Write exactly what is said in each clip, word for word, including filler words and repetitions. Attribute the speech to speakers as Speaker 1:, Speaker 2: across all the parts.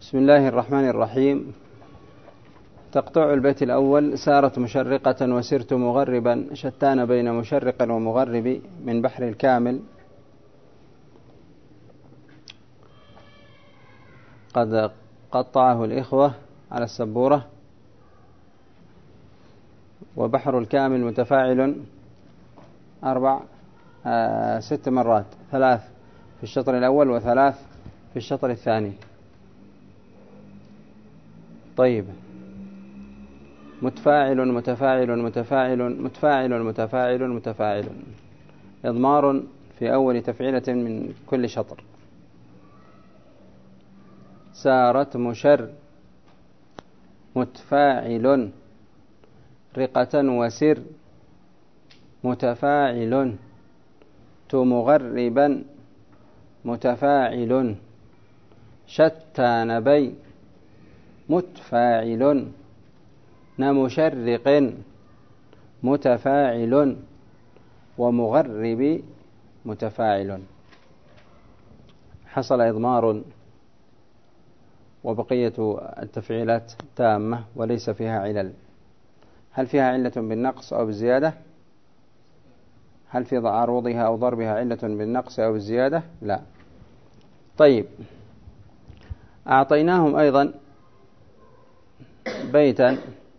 Speaker 1: بسم الله الرحمن الرحيم. تقطع البيت الأول: سارت مشرقة وسرت مغربا، شتان بين مشرق ومغرب من بحر الكامل. قد قطعه الإخوة على السبورة. وبحر الكامل متفاعل أربع آه ست مرات، ثلاث في الشطر الأول وثلاث في الشطر الثاني. طيب، متفاعل متفاعل متفاعل متفاعل متفاعل متفاعل، إضمار في أول تفعيلة من كل شطر. سارت مشر متفاعل، رقة وسر متفاعل، تمغربا متفاعل، شتان بي متفاعل، نمشرق متفاعل، ومغرب متفاعل. حصل إضمار وبقية التفعيلات تامة وليس فيها علل. هل فيها علة بالنقص أو بالزيادة؟ هل في عروضها أو ضربها علة بالنقص أو بالزيادة؟ لا. طيب، أعطيناهم أيضا بيتا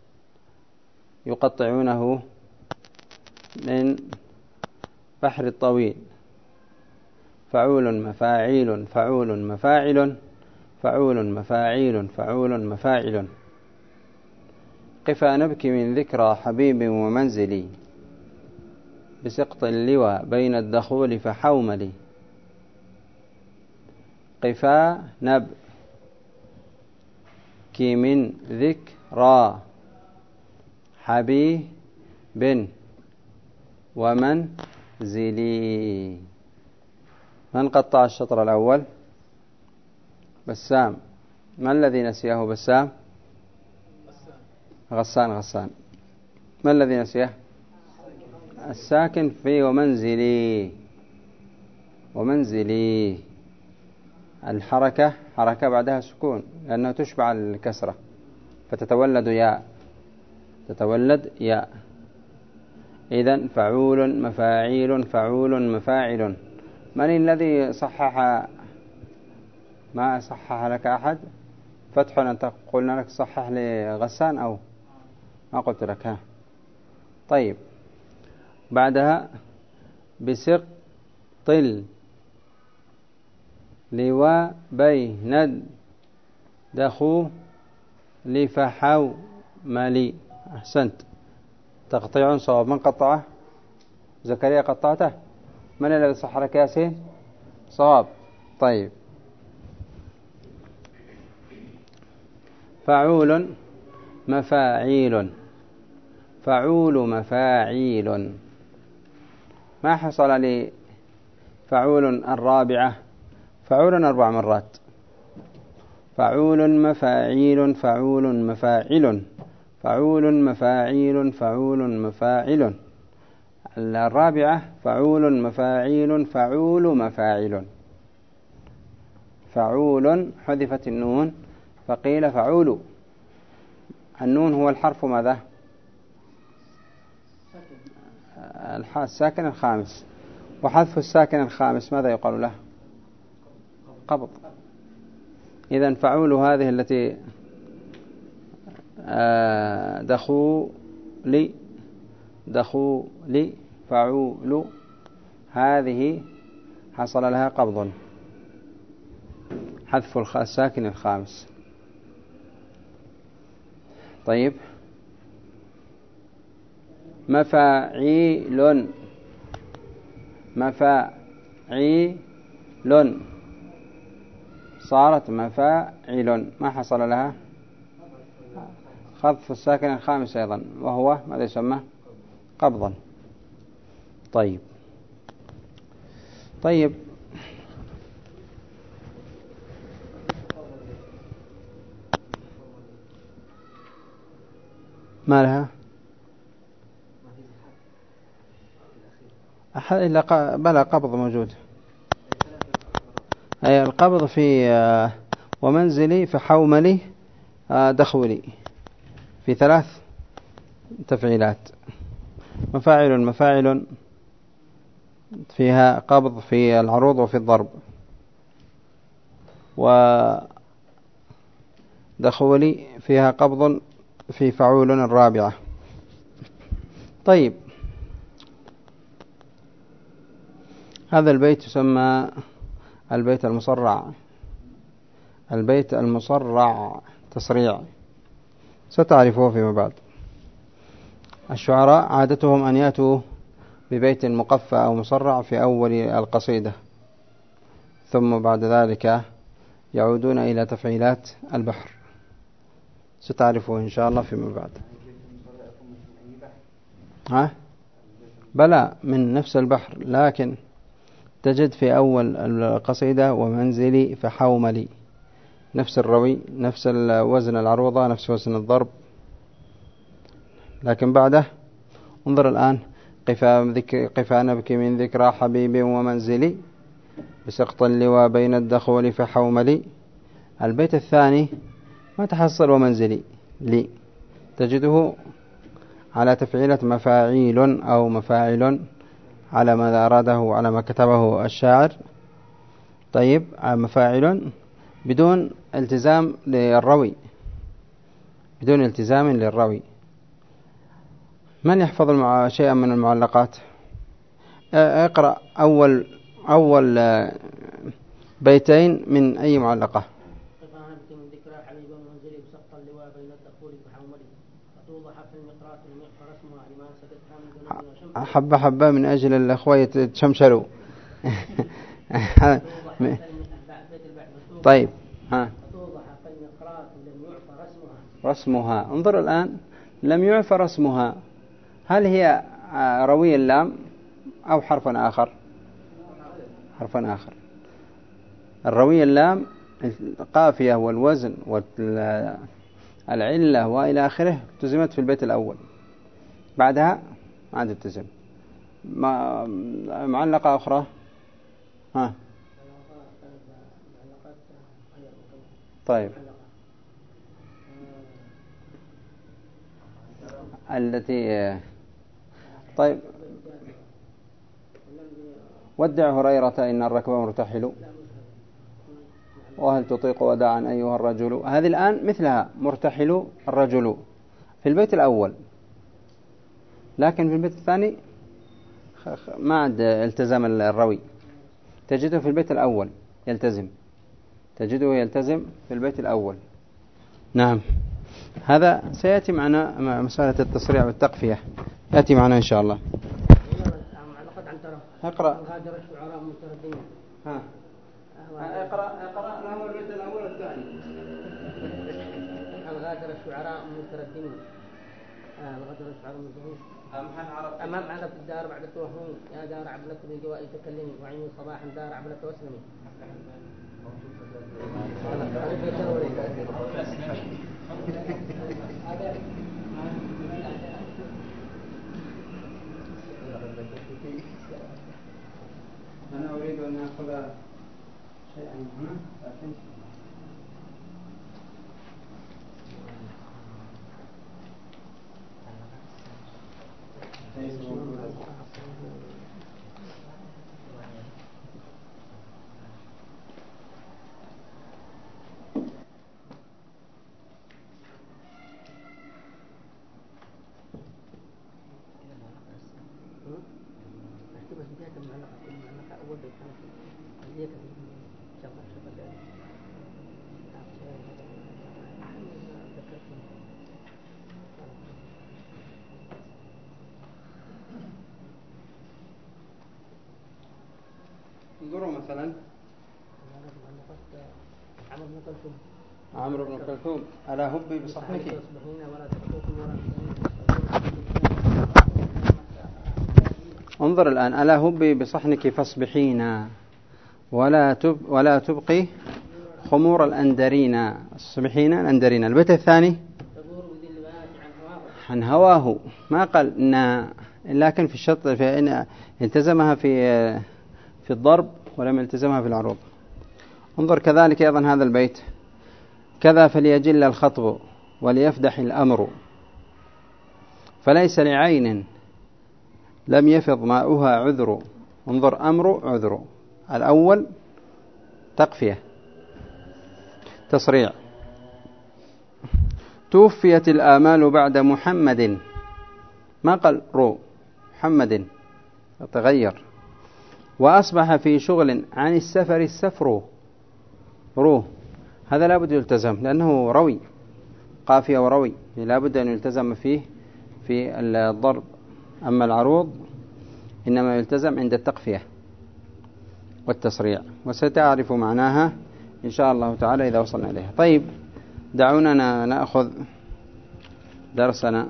Speaker 1: يقطعونه من بحر الطويل: فعول مفاعيل فعول مفاعل فعول مفاعيل فعول مفاعل، قفا نبكي من ذكرى حبيب ومنزلي، بسقط اللوى بين الدخول فحوملي. قفا نبكي من ذكرى حبيب ومنزلي. من قطع الشطر الأول؟ بسام. ما الذي نسيه بسام؟ غسان. غسان. ما الذي نسيه؟ الساكن في ومنزلي. ومنزلي الحركة حركة بعدها سكون، لأنها تشبع الكسرة فتتولد ياء، تتولد ياء. إذن فعول مفاعيل فعول مفاعل. من الذي صحح؟ ما صحح لك أحد؟ فتح، أنت قلنا لك صحح لغسان أو ما قلت لك؟ ها. طيب، بعدها بسقط اللواء بين الدخول فحوملي. أحسنت، تقطيع صواب. من قطعه؟ زكريا قطعته. من الذي صح لك ياسين؟ صواب. طيب، فعول مفاعيل فعول مفاعيل. ما حصل لي فعول الرابعة؟ فعول أربع مرات: فعول مفاعيل فعول مفاعل فعول مفاعيل فعول مفاعل. الرابعة فعول مفاعيل فعول مفاعل. فعول حذفت النون فقيل فعول. النون هو الحرف ماذا؟ الساكن الخامس. وحذف الساكن الخامس ماذا يقال له؟ قبض. إذن فعول هذه التي دخولي دخولي فعول، هذه حصل لها قبض، حذف الساكن الخامس. طيب، مفاعيل مفاعيل صارت مفاعل. ما حصل لها؟ خذف الساكن الخامس أيضا، وهو ماذا يسمى؟ قبضا. طيب طيب ما لها؟ إلا بلا قبض موجود. أي القبض في ومنزلي فحوملي دخولي، في ثلاث تفعيلات. مفاعل مفاعل فيها قبض في العروض وفي الضرب، ودخولي فيها قبض في فعول الرابعة. طيب، هذا البيت يسمى البيت المصرع. البيت المصرع تصريع، ستعرفوه فيما بعد. الشعراء عادتهم أن يأتوا ببيت مقفى أو مصرع في أول القصيدة، ثم بعد ذلك يعودون إلى تفعيلات البحر، ستعرفوه إن شاء الله فيما بعد. ها؟ بلى، من نفس البحر، لكن تجد في أول القصيدة ومنزلي فحوملي، نفس الروي، نفس وزن العروضة، نفس وزن الضرب. لكن بعده انظر الآن: قفا نبكي من ذكرى حبيب ومنزلي بسقط اللواء بين الدخول فحوملي. البيت الثاني ما تحصل ومنزلي لي، تجده على تفعيلة مفاعيل أو مفاعل على ما أراده، على ما كتبه الشاعر. طيب، مفاعل بدون التزام للروي، بدون التزام للروي. من يحفظ المع... شيئا من المعلقات؟ اقرأ أول أول بيتين من أي معلقة. حبة حبة من أجل الأخوة يتشمشلوا. طيب، ها. رسمها، انظر الآن: لم يعفى رسمها. هل هي روي اللام أو حرفا آخر؟ حرفا آخر. الروي اللام القافية والوزن والعلة وإلى آخره التزمت في البيت الأول، بعدها ما عاد التزم. معلقة أخرى. ها. طيب، التي طيب ودع هريرة إن الركب مرتحل، وهل تطيق وداعا أيها الرجل. هذه الآن مثلها مرتحل الرجل في البيت الأول، لكن في البيت الثاني ما عاد التزام الروي، تجده في البيت الأول يلتزم، تجده يلتزم في البيت الأول. نعم، هذا سيأتي معنا مع مسألة التصريع والتقفية، يأتي معنا إن شاء الله. اقرأ.
Speaker 2: غادر الشعراء مترددين.
Speaker 1: ها. اقرأ اقرأ له البيت الأول والثاني.
Speaker 2: غادر الشعراء مترددين. غادر الشعراء مترددين. أمام عرف الدار بعد التوهمي، يا دار عبلة بالجواء تكلمي، وعيني صباحا دار عبلة واسلمي.
Speaker 1: أنا أريد أن أخذ شيئا هنا، لكن انظروا مثلا عمرو بن كلثوم: ألا هبي بصحنك. انظر الآن: ألا هبي بصحنك فاصبحينا ولا تب ولا تبقي خمور الأندرين. اصبحين الأندرين. البيت الثاني: عن هواه، ما قال نا، لكن في الشط في التزمها في في الضرب ولم يلتزمها في العروض. انظر كذلك أيضا هذا البيت: كذا فليجل الخطب وليفدح الأمر، فليس لعين لم يفض ماؤها عذر. انظر، أمر عذر، الأول تقفية تصريع. توفيت الآمال بعد محمد، ما قال رو، محمد تغير. وأصبح في شغل عن السفر السفر، رو، هذا لا بد يلتزم لأنه روي، قافية وروي، لا بد أن يلتزم فيه في الضرب. أما العروض إنما يلتزم عند التقفية والتصريع، وستعرف معناها إن شاء الله تعالى إذا وصلنا إليها. طيب، دعونا نأخذ درسنا.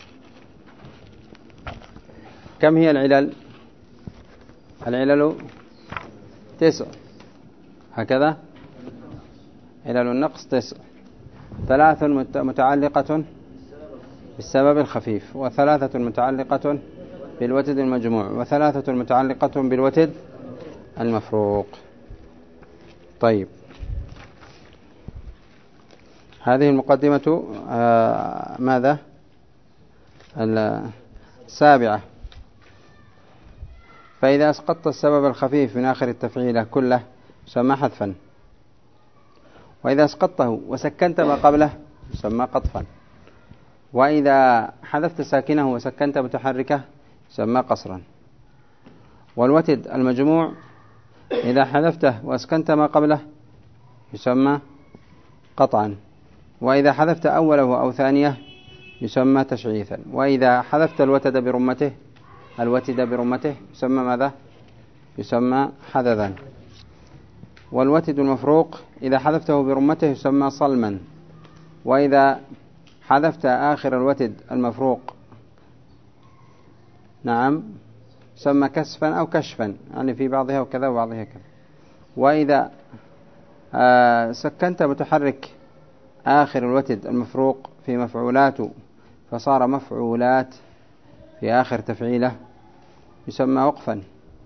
Speaker 1: كم هي العلل؟ العلل تسع، هكذا علل النقص تسع. ثلاث متعلقة بالسبب الخفيف، وثلاثة متعلقة بالوتد المجموع، وثلاثة متعلقة بالوتد المفروق. طيب، هذه المقدمة آه ماذا؟ السابعة. فإذا أسقطت السبب الخفيف من آخر التفعيلة كله يسمى حذفا، وإذا أسقطته وسكنت ما قبله يسمى قطفا، وإذا حذفت ساكنه وسكنت متحركه يسمى قصرا. والوتد المجموع إذا حذفته وأسكنت ما قبله يسمى قطعا، وإذا حذفت أوله أو ثانيه يسمى تشعيثا، وإذا حذفت الوتد برمته الوتد برمته يسمى ماذا؟ يسمى حذذا. والوتد المفروق إذا حذفته برمته يسمى صلما، وإذا حذفت آخر الوتد المفروق نعم يسمى كسفا أو كشفا، يعني في بعضها وكذا وبعضها كذا. وإذا آه سكنت متحرك آخر الوتد المفروق في مفعولات فصار مفعولات في آخر تفعيلة يسمى وقفا،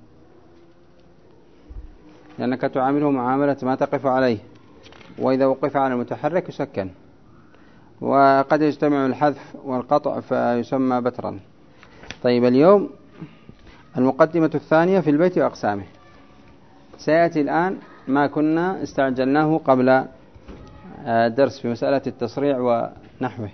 Speaker 1: لأنك تعامله معاملة ما تقف عليه. وإذا وقف على المتحرك يسكن. وقد يجتمع الحذف والقطع فيسمى بترا. طيب، اليوم المقدمة الثانية في البيت وأقسامه. سيأتي الآن ما كنا استعجلناه قبل الدرس في مسألة التصريع ونحوه.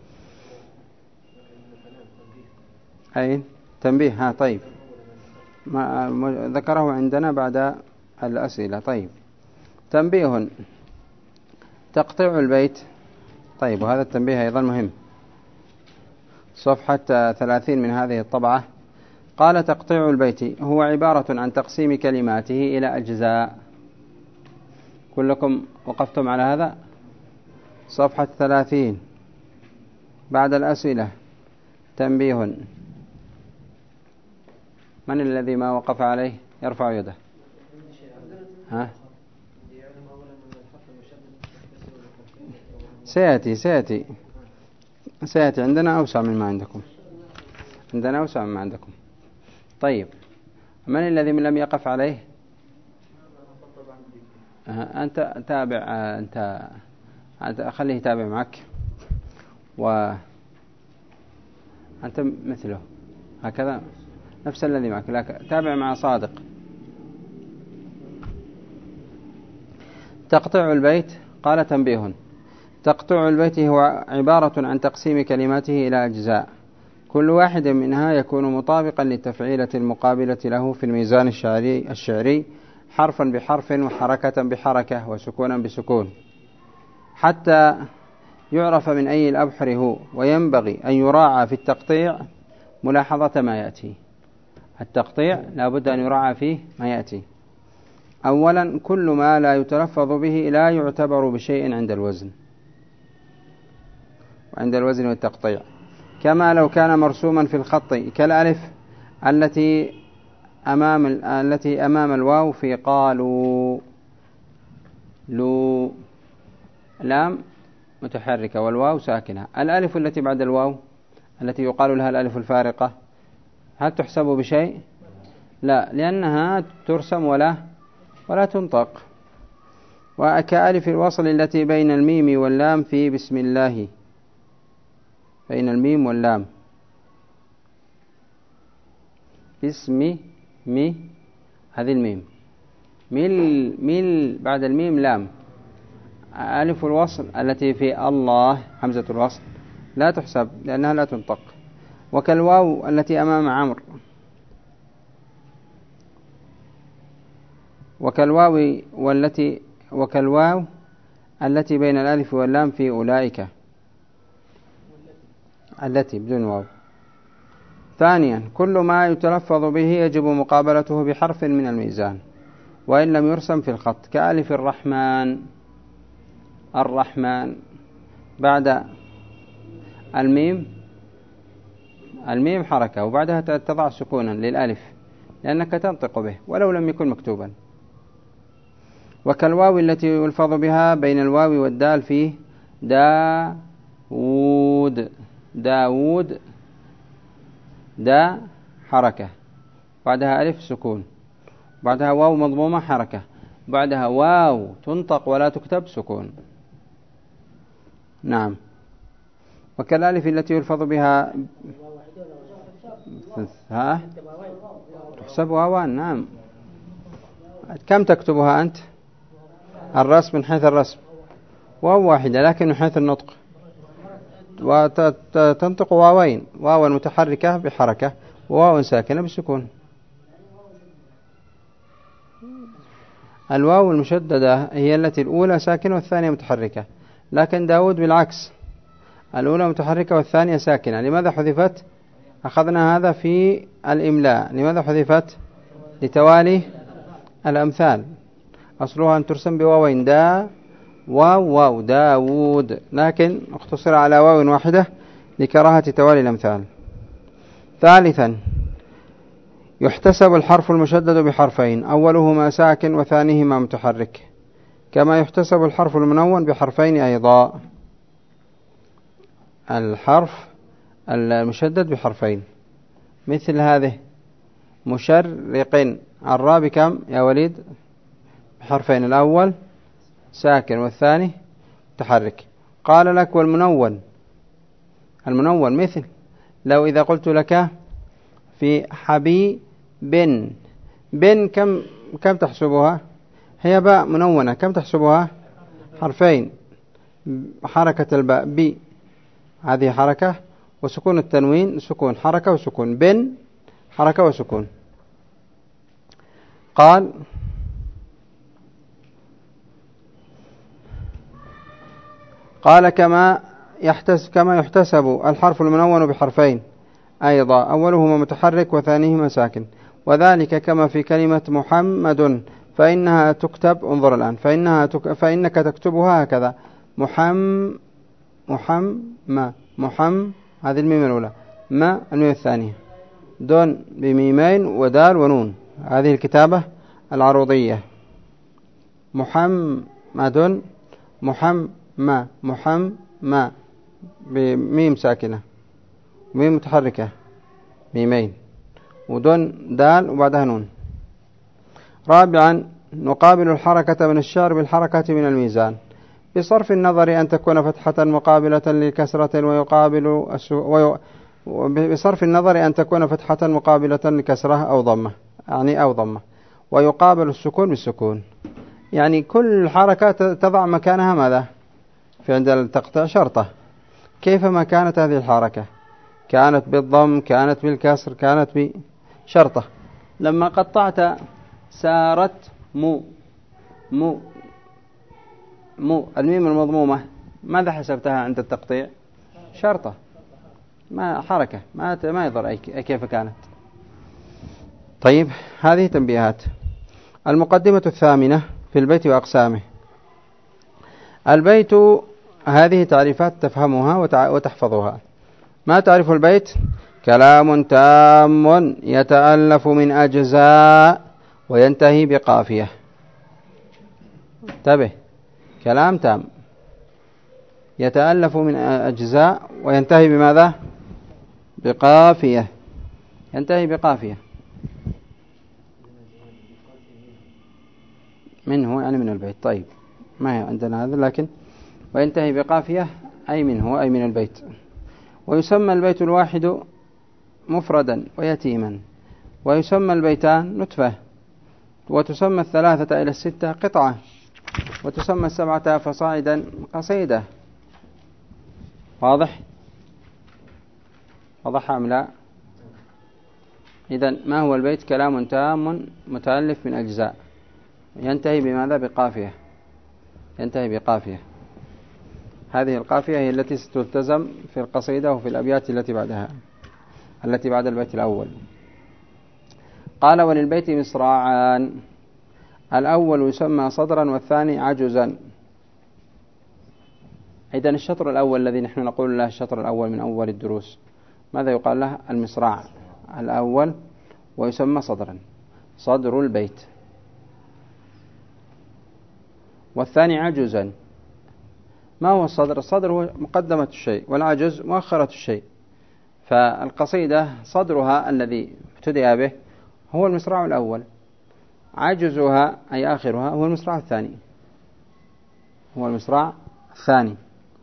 Speaker 1: أي تنبيه؟ ها طيب، ما ذكره عندنا بعد الأسئلة. طيب، تنبيه تقطيع البيت. طيب، وهذا التنبيه أيضا مهم، صفحة ثلاثين من هذه الطبعة. قال: تقطيع البيت هو عبارة عن تقسيم كلماته إلى أجزاء. كلكم وقفتم على هذا؟ صفحة ثلاثين بعد الأسئلة. تنبيه، من الذي ما وقف عليه يرفع يده؟ ها؟ سيأتي سيأتي سيأتي عندنا أوسع مما عندكم، عندنا أوسع مما عندكم. طيب، من الذي لم يقف عليه؟ أنت تابع، أنت خليه يتابع معك، وأنت مثله هكذا، نفس الذي معك، لكن تابع مع صادق. تقطيع البيت. قال: تنبيه تقطيع البيت هو عبارة عن تقسيم كلماته إلى أجزاء، كل واحد منها يكون مطابقا للتفعيلة المقابلة له في الميزان الشعري, الشعري حرفا بحرف وحركة بحركة وسكونا بسكون، حتى يعرف من أي الأبحر هو. وينبغي أن يراعى في التقطيع ملاحظة ما يأتي. التقطيع لا بد أن يراعى فيه ما يأتي. أولا، كل ما لا يتلفظ به لا يعتبر بشيء عند الوزن، وعند الوزن والتقطيع، كما لو كان مرسوما في الخط كالألف التي أمام التي أمام الواو في قالوا. لو لام متحركة والواو ساكنة. الألف التي بعد الواو التي يقال لها الألف الفارقة، هل تحسب بشيء؟ لا، لأنها ترسم ولا ولا تنطق. وكألف الوصل التي بين الميم واللام في بسم الله، بين الميم واللام بسم مي، هذه الميم، ميل ميل بعد الميم لام. ألف الوصل التي في الله همزة الوصل لا تحسب لأنها لا تنطق. وكالواو التي أمام عمرو، وكالواو والتي وكالواو التي بين الألف واللام في أولئك، التي بدون واو. ثانيا كل ما يتلفظ به يجب مقابلته بحرف من الميزان وإن لم يرسم في الخط، كألف الرحمن، الرحمن بعد الميم، الميم حركة وبعدها تضع سكونا للألف لأنك تنطق به ولو لم يكن مكتوبا. وكالواو التي يلفظ بها بين الواو والدال فيه داود، داود دا حركة بعدها ألف سكون بعدها واو مضمومة حركة بعدها واو تنطق ولا تكتب سكون. نعم. وكالألف التي يلفظ بها ها تحسب واوان. نعم. كم تكتبها أنت؟ الرسم من حيث الرسم واو واحدة لكن من حيث النطق وتنطق واوين، واو متحركة بحركة وواو ساكنة بسكون. الواو المشددة هي التي الأولى ساكنة والثانية متحركة، لكن داود بالعكس، الأولى متحركة والثانية ساكنة. لماذا حذفت؟ أخذنا هذا في الإملاء. لماذا حذفت؟ لتوالي الأمثال، أصلها أن ترسم بواوين دا واو واو داود، لكن اختصر على واو واحدة لكراهة توالي الأمثال. ثالثا يحتسب الحرف المشدد بحرفين، أولهما ساكن وثانيهما متحرك، كما يحتسب الحرف المنون بحرفين أيضا. الحرف المشدد بحرفين مثل هذه مشرق، الراء بكم يا وليد؟ بحرفين، الأول ساكن والثاني متحرك. قال لك والمنون، المنون مثل لو إذا قلت لك في حبيب بن بن كم كم تحسبها؟ هي باء منونة، كم تحسبها؟ حرفين، حركة الباء بي هذه حركة وسكون التنوين سكون، حركة وسكون، بن حركة وسكون. قال قال كما يحتسب كما يحتسب الحرف المنون بحرفين أيضا، أولهما متحرك وثانيهما ساكن، وذلك كما في كلمة محمد فإنها تكتب، انظر الآن، فإنها تك فإنك تكتبها هكذا محم محم ما محم، هذه الميم الأولى، ما الميم الثانية، دون بميمين ودال ونون، هذه الكتابة العروضية. محمد محم ما محم ما بميم ساكنة، ميم متحركة ميمين ودون دال وبعدها نون. رابعا نقابل الحركة من الشعر بالحركة من الميزان بصرف النظر أن تكون فتحة مقابلة لكسرة ويقابل وي... بصرف النظر أن تكون فتحة مقابلة لكسرة أو ضمة، يعني أو ضمة، ويقابل السكون بالسكون، يعني كل حركة تضع مكانها ماذا؟ في عند التقطيع شرطة. كيفما كانت هذه الحركة، كانت بالضم، كانت بالكسر، كانت بشرطة. لما قطعت سارت مو مو مو الميم المضمومة ماذا حسبتها عند التقطيع؟ شرطة، ما حركة، ما ما يضر أي كيف كانت. طيب هذه تنبيهات. المقدمة الثامنة في البيت وأقسامه. البيت هذه تعريفات تفهمها وتحفظها. ما تعرف البيت؟ كلام تام يتألف من أجزاء وينتهي بقافية. انتبه، كلام تام يتألف من أجزاء وينتهي بماذا؟ بقافية، ينتهي بقافية. منه يعني من البيت. طيب ما هي عندنا هذا، لكن وينتهي بقافية أي منه أي من البيت. ويسمى البيت الواحد مفردا ويتيما، ويسمى البيتان نتفة، وتسمى الثلاثة إلى الستة قطعة، وتسمى السبعة فصاعدا قصيدة. واضح؟ واضح أم لا؟ إذن ما هو البيت؟ كلام تام متألف من أجزاء، ينتهي بماذا؟ بقافية، ينتهي بقافية. هذه القافية هي التي ستلتزم في القصيدة وفي الأبيات التي بعدها، التي بعد البيت الأول. قال: وللبيت مصراعان، الأول يسمى صدرا والثاني عجزا. إذن الشطر الأول الذي نحن نقول له الشطر الأول من أول الدروس، ماذا يقال له؟ المصراع الأول، ويسمى صدرا، صدر البيت. والثاني عجزا. ما هو الصدر؟ الصدر هو مقدمة الشيء، والعجز مؤخرة الشيء. فالقصيدة صدرها الذي ابتدأ به هو المصراع الأول، عجزها أي آخرها هو المصراع الثاني، هو المصراع الثاني.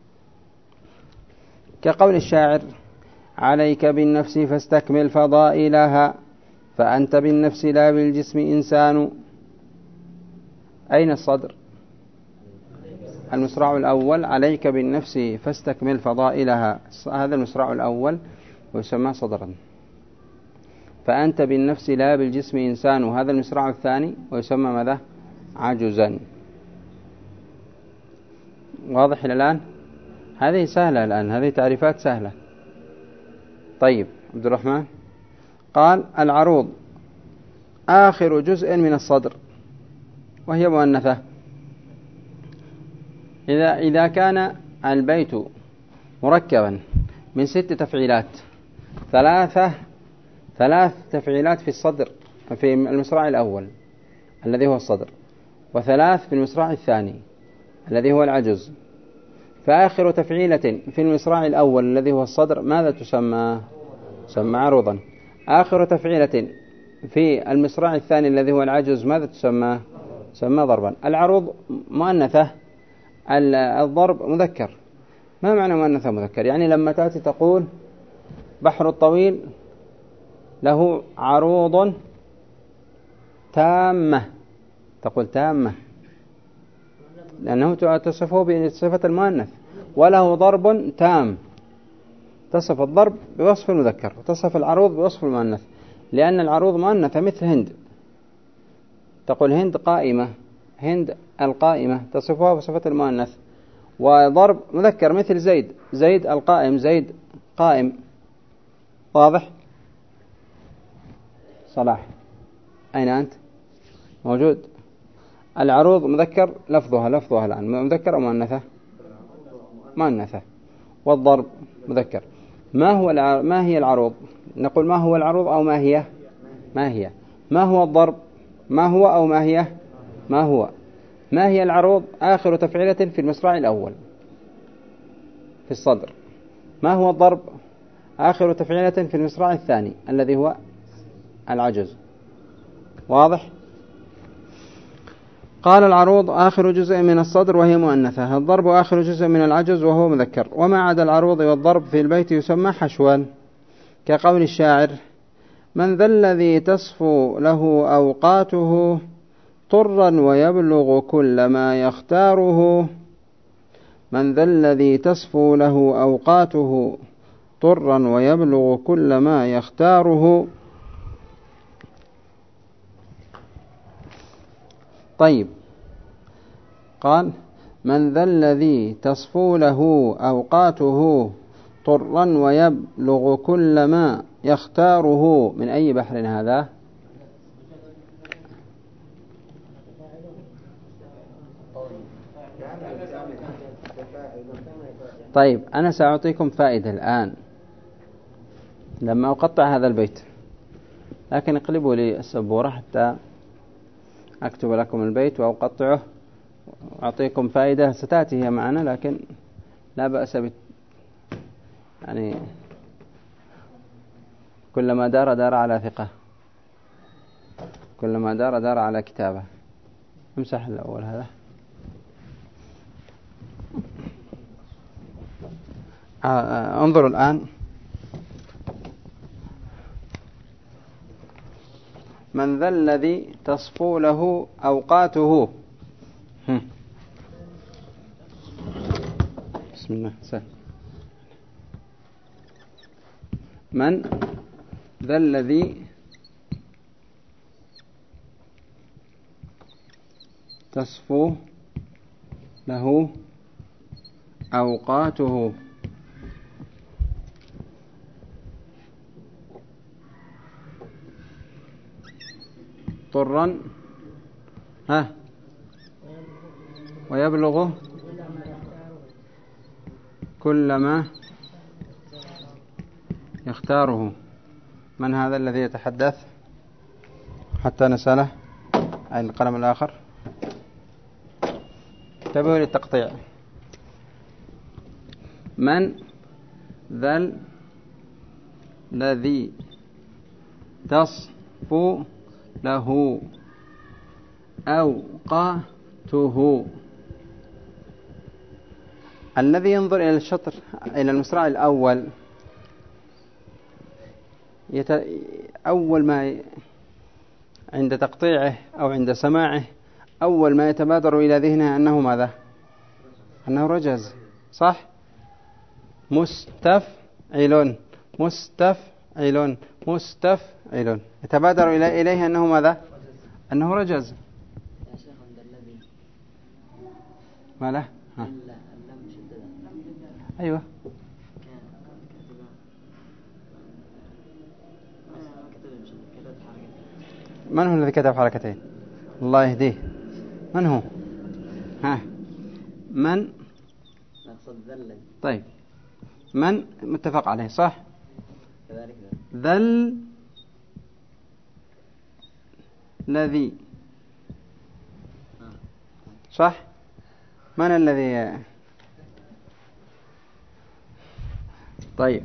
Speaker 1: كقول الشاعر: عليك بالنفس فاستكمل فضائلها، فأنت بالنفس لا بالجسم إنسان. أين الصدر؟ المصراع الأول، عليك بالنفس فاستكمل فضائلها، هذا المصراع الأول ويسمى صدرا. فأنت بالنفس لا بالجسم إنسان، هذا المصراع الثاني ويسمى ماذا؟ عجزا. واضح إلى الآن؟ هذه سهلة الآن، هذه تعريفات سهلة. طيب عبد الرحمن قال: العروض آخر جزء من الصدر، وهي مؤنثة. إذا إذا كان البيت مركبا من ست تفعيلات، ثلاثة ثلاث تفعيلات في الصدر في المصراع الأول الذي هو الصدر، وثلاث في المصراع الثاني الذي هو العجز، فآخر تفعيلة في المصراع الأول الذي هو الصدر ماذا تسمى؟ تسمى عروضا. آخر تفعيلة في المصراع الثاني الذي هو العجز ماذا تسمى؟ تسمى ضربا. العروض مؤنثة، الضرب مذكر. ما معنى مؤنثة مذكر؟ يعني لما تأتي تقول بحر الطويل له عروض تامة، تقول تامة لأنه تصفه بصفة المؤنث. وله ضرب تام، تصف الضرب بوصف المذكر، وتصف العروض بوصف المؤنث، لأن العروض مؤنثة مثل هند، تقول هند قائمة، هند القائمة تصفها بصفة المؤنث. وضرب مذكر مثل زيد، زيد القائم، زيد قائم. واضح؟ صلاح أين أنت؟ موجود. العروض مذكر لفظها لفظها الآن مذكر أو مؤنثة؟ مؤنثة. والضرب مذكر. ما هو الع... ما هي العروض؟ نقول ما هو العروض أو ما هي؟ ما هي. ما هو الضرب؟ ما هو أو ما هي؟ ما هو. ما هي العروض؟ آخر تفعيلة في المصراع الأول في الصدر. ما هو الضرب؟ آخر تفعيلة في المصراع الثاني الذي هو العجز. واضح؟ قال: العروض آخر جزء من الصدر وهي مؤنثة، الضرب آخر جزء من العجز وهو مذكر. وما عدا العروض والضرب في البيت يسمى حشوا، كقول الشاعر: من ذا الذي تصفو له أوقاته طرا ويبلغ كل ما يختاره. من ذا الذي تصفو له أوقاته طرا ويبلغ كل ما يختاره. طيب، قال: من ذا الذي تصفو له أوقاته طرا ويبلغ كل ما يختاره. من أي بحر هذا؟ طيب، أنا سأعطيكم فائدة الآن لما أقطع هذا البيت، لكن اقلبوا لي السبورة حتى أكتب لكم البيت وأقطعه وأعطيكم فائدة ستأتي هي معنا، لكن لا بأس بت يعني كلما دار دار على ثقة، كلما دار دار على كتابة. امسح الأول هذا. آه انظروا الآن. من ذا الذي تصفو له أوقاته؟ بسم الله. سهل. من ذا الذي تصفو له أوقاته؟ طرا ها ويبلغ كلما يختاره. من هذا الذي يتحدث حتى نسأله؟ أين القلم الآخر؟ انتبهوا للتقطيع. من ذا الذي تصفو له أوقاته؟ الذي ينظر إلى الشطر إلى المصراع الأول يت... أول ما عند تقطيعه أو عند سماعه أول ما يتبادر إلى ذهنه أنه ماذا؟ أنه رجز، صح؟ مستفعل مستفعل مستفعل، يتبادر إلى إليه أنه ماذا؟ أنه رجز.
Speaker 2: يا شيخ عند الذي
Speaker 1: ما له؟ ها. أيوة. من هو الذي كتب حركتين؟ الله يهديه. من هو؟ ها. من؟ طيب. من متفق عليه، صح؟ ذل الذي، صح؟ من الذي؟ طيب.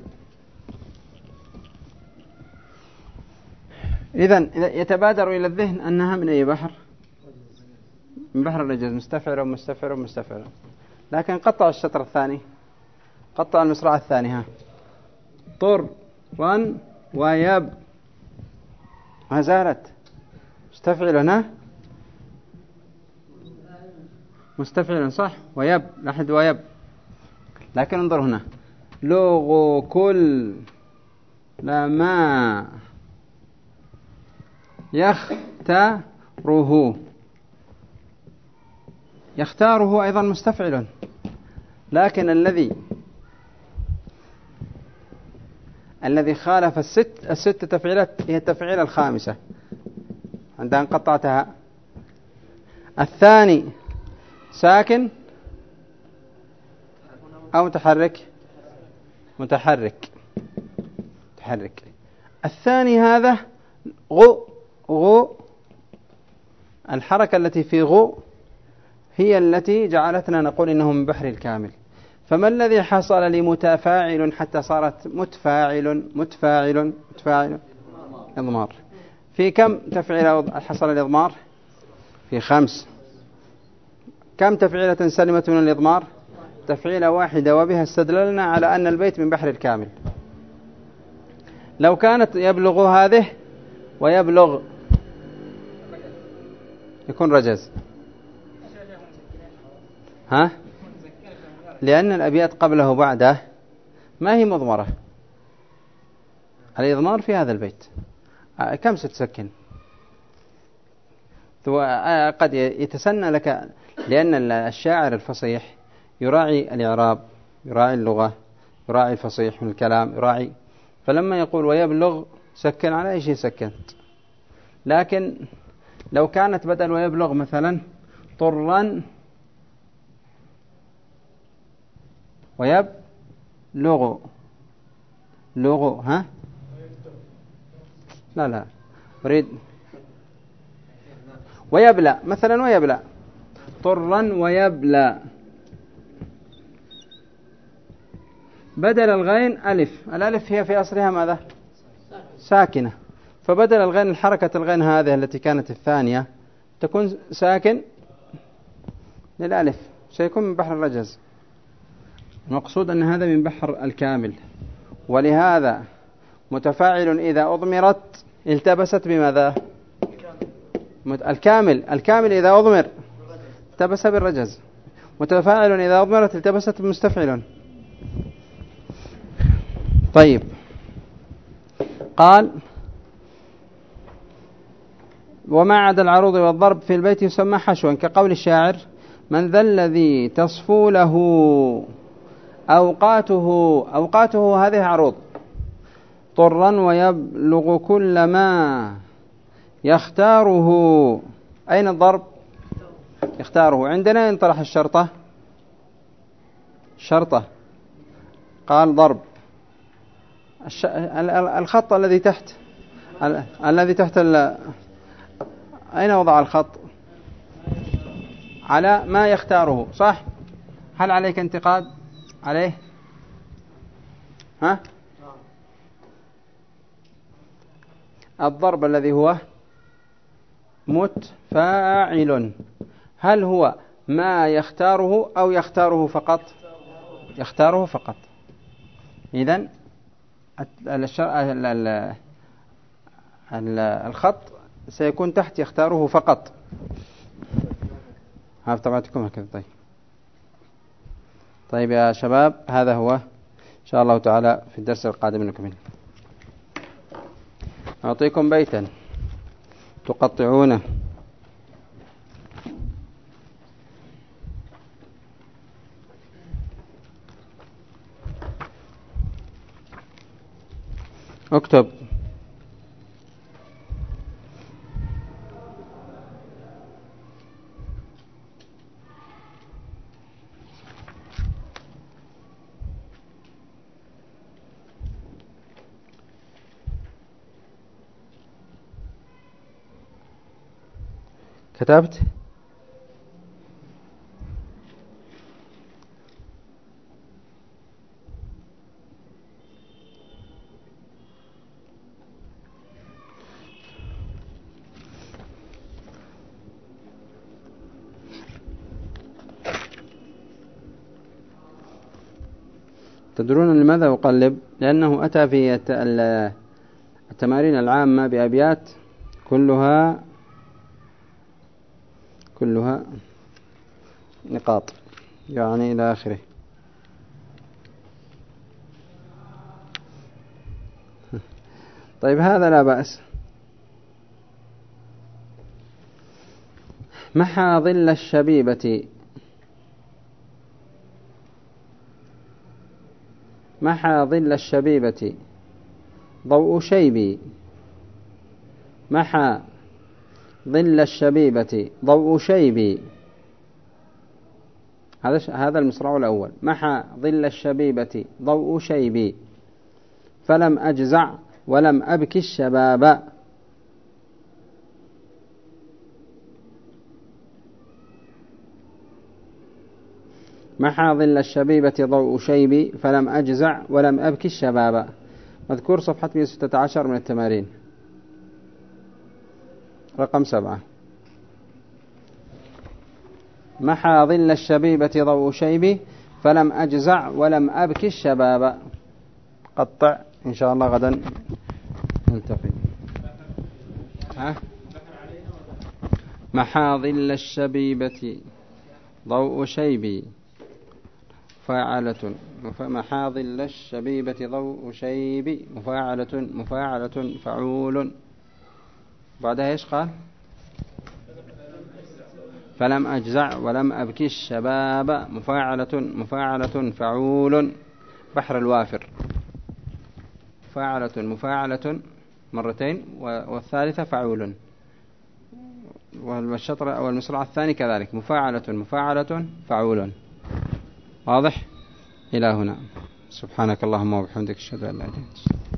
Speaker 1: إذن يتبادر إلى الذهن أنها من أي بحر؟ من بحر الرجز، مستفعل ومستفعل ومستفعل. لكن قطع الشطر الثاني، قطع المصراع الثاني. ها. طر ون ويب، ما زالت مستفعل هنا، مستفعل صح، ويب لحد ويب. لكن انظر هنا، لغو كل لما يختاره، يختاره أيضا مستفعل. لكن الذي الذي خالف الست الست تفعيلات هي التفعيلة الخامسة عند أن قطعتها. الثاني ساكن أو متحرك؟ متحرك متحرك. الثاني هذا غو غو، الحركة التي في غو هي التي جعلتنا نقول إنه من بحر الكامل. فما الذي حصل لمتفاعل حتى صارت متفاعل متفاعل متفاعل؟ إضمار. في كم تفعيلة حصل الإضمار؟ في خمس. كم تفعيلة سلمة من الإضمار؟ تفعيلة واحدة، وبها استدللنا على أن البيت من بحر الكامل. لو كانت يبلغ هذه ويبلغ يكون رجز. ها؟ لأن الأبيات قبله وبعده ما هي مضمرة. الإضمار في هذا البيت كم ستسكن؟ قد يتسنى لك، لأن الشاعر الفصيح يراعي الإعراب، يراعي اللغة، يراعي الفصيح من الكلام، يراعي. فلما يقول ويبلغ سكن على أي شيء سكنت. لكن لو كانت بدل ويبلغ مثلا طرا ويبلغ لغو، ها؟ لا لا أريد ويبلى مثلا، ويبلى طرا ويبلى، بدل الغين ألف. الألف هي في أصلها ماذا؟ ساكنة. فبدل الغين الحركة الغين هذه التي كانت الثانية تكون ساكن للألف، سيكون من بحر الرجز. المقصود أن هذا من بحر الكامل، ولهذا متفاعل إذا أضمرت التبست بماذا؟ الكامل الكامل إذا أضمر التبس بالرجز، متفاعل إذا أضمرت التبست بمستفعل. طيب، قال وما عدا العروض والضرب في البيت يسمى حشوا، كقول الشاعر من ذا الذي تصفو له أوقاته. أوقاته هذه عروض، طرا ويبلغ كل ما يختاره. أين الضرب؟ يختاره. عندنا ينطرح الشرطة شرطة، قال ضرب. الخط الذي تحت الذي تحت ال... أين وضع الخط؟ على ما يختاره، صح؟ هل عليك انتقاد عليه؟ ها؟ الضرب الذي هو متفاعل، هل هو ما يختاره أو يختاره فقط؟ يختاره فقط. إذن الخط سيكون تحت يختاره فقط. ها طبعتكم هكذا. طيب طيب يا شباب، هذا هو إن شاء الله تعالى في الدرس القادم نكمل. أعطيكم بيتا تقطعونه. اكتب كتبت؟ تدرون لماذا أقلب؟ لأنه أتى في التمارين العامة بأبيات كلها كلها نقاط يعني إلى آخره. طيب هذا لا بأس. محى ظل الشبيبة محى ظل الشبيبة ضوء شيبي. محى ظل الشبيبة ضوء شيبي. هذا هذا المصرع الأول. محى ظل الشبيبة ضوء شيبي فلم أجزع ولم أبكي الشباب. محى ظل الشبيبة ضوء شيبي فلم أجزع ولم أبكي الشباب. مذكور صفحة مئة وستة عشر من التمارين رقم سبعة. محى ظل الشبيبة ضوء شيبي فلم أجزع ولم أبكي الشباب. قطع إن شاء الله غدا نلتقي. ها؟ محى ظل الشبيبة ضوء شيبي مفاعلة. محى ظل الشبيبة ضوء شيبي مفاعلة مفاعلة فعول. بعدها إيش قال؟ فلم أجزع ولم أبكي الشباب مفاعلة مفاعلة فعول. بحر الوافر. مفاعلة مفاعلة مرتين والثالثة فعول، والشطر أو المصرع الثاني كذلك مفاعلة مفاعلة فعول. واضح؟ إلى هنا. سبحانك اللهم وبحمدك أشهد أن لا إله إلا أنت.